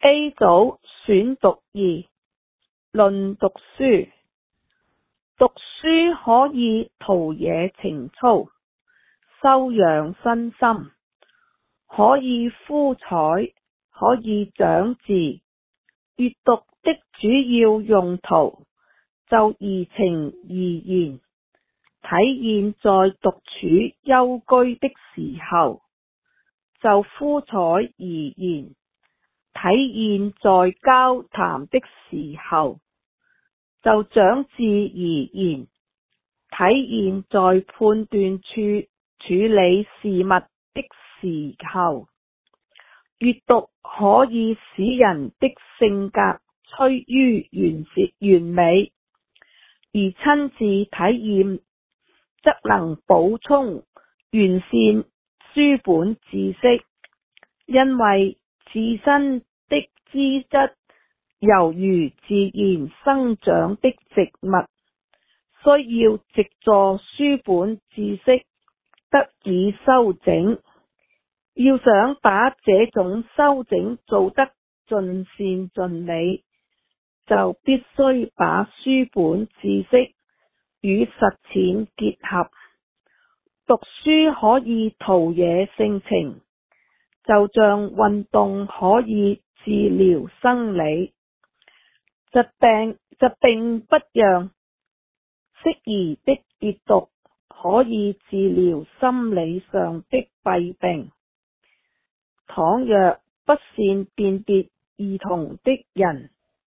A 組選讀2，論讀書。讀書可以陶冶情操，修養身心，可以敷彩，可以長智。閱讀的主要用途就怡情而言，體現在獨處幽居的時候；就敷彩而言，體現在交談的時候；就長智而言，體現在判斷處理事物的時候。閱讀可以使人的性格趨於完美，而親自體驗則能補充完善書本知識，因為自身的資質猶如自然生長的植物，需要藉助書本知識得以修整。要想把這種修整做得盡善盡美，就必須把書本知識與實踐結合。讀書可以陶冶性情，就像運動可以治療生理，疾病不樣。適宜的閱讀可以治療心理上的弊病。倘若不善辨別異同的人，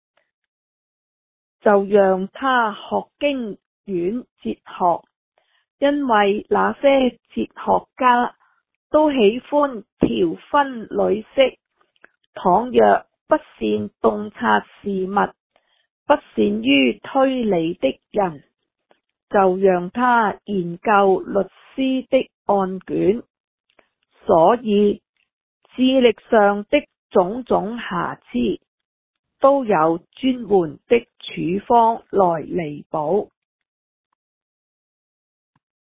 就讓他學經院哲學，因為那些哲學家都喜歡條分縷析。倘若不善洞察事物，不善於推理的人，就讓他研究律師的案卷。所以智力上的種種瑕疵，都有專門的處方來彌補。